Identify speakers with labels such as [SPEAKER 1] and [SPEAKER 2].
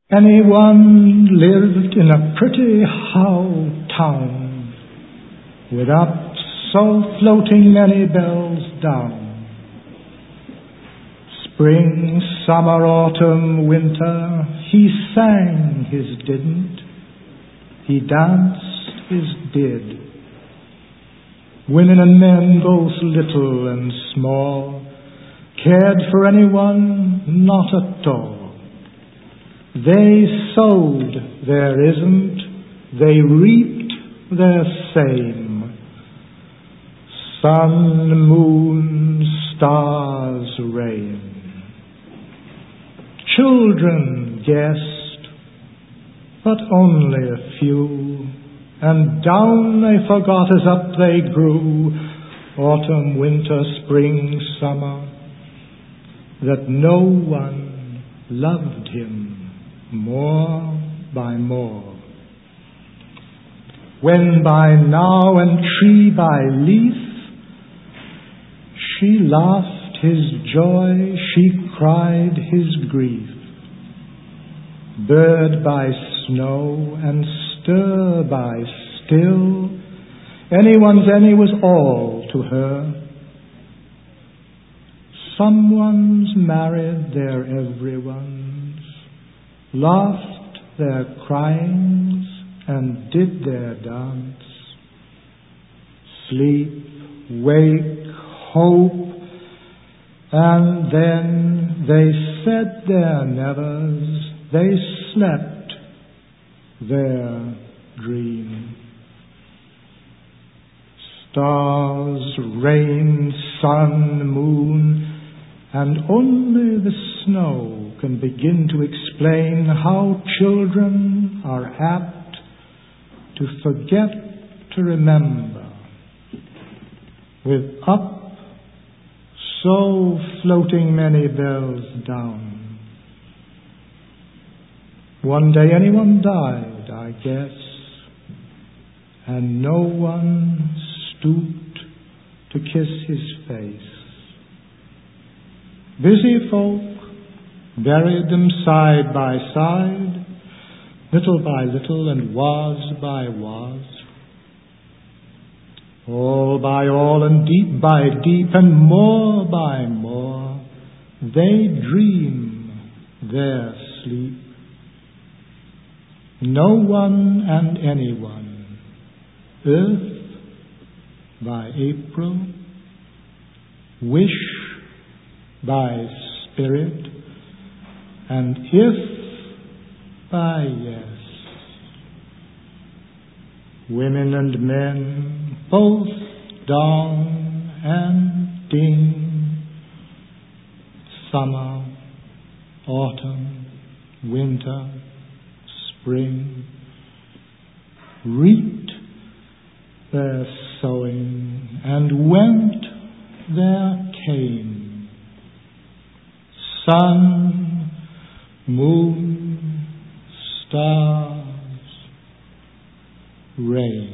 [SPEAKER 1] Anyone lived in a pretty how town without so floating many bells down. Spring, summer, autumn, winter, he sang his didn't, he danced his did. Women and men, both little and small, cared for anyone, not at all. They sowed their isn't, they reaped their same. Sun, moon, stars, rain. Children guessed, but only a few, and down they forgot as up they grew, autumn, winter, spring, summer, that no one loved him more by more. When by now and tree by leaf she laughed his joy, she cried his grief. Bird by snow and stir by still, anyone's any was all to her. Someone's married their everyone's, laughed their cryings and did their dance. Sleep, wake, hope, and then they said their nevers, they slept their dream. Stars, rain, sun, moon, and only the snow can begin to explain how children are apt to forget to remember. With up so floating many bells down. One day anyone died, I guess, and no one stooped to kiss his face. Busy folk buried them side by side, little by little and was by was. All by all and deep by deep and more by more, they dream their sleep. No one and anyone, earth by April, wish by spirit, and if by yes. Women and men, both dong and ding, summer, autumn, winter, spring, reaped their sowing, and went their cane. Sun, moon, stars, rain.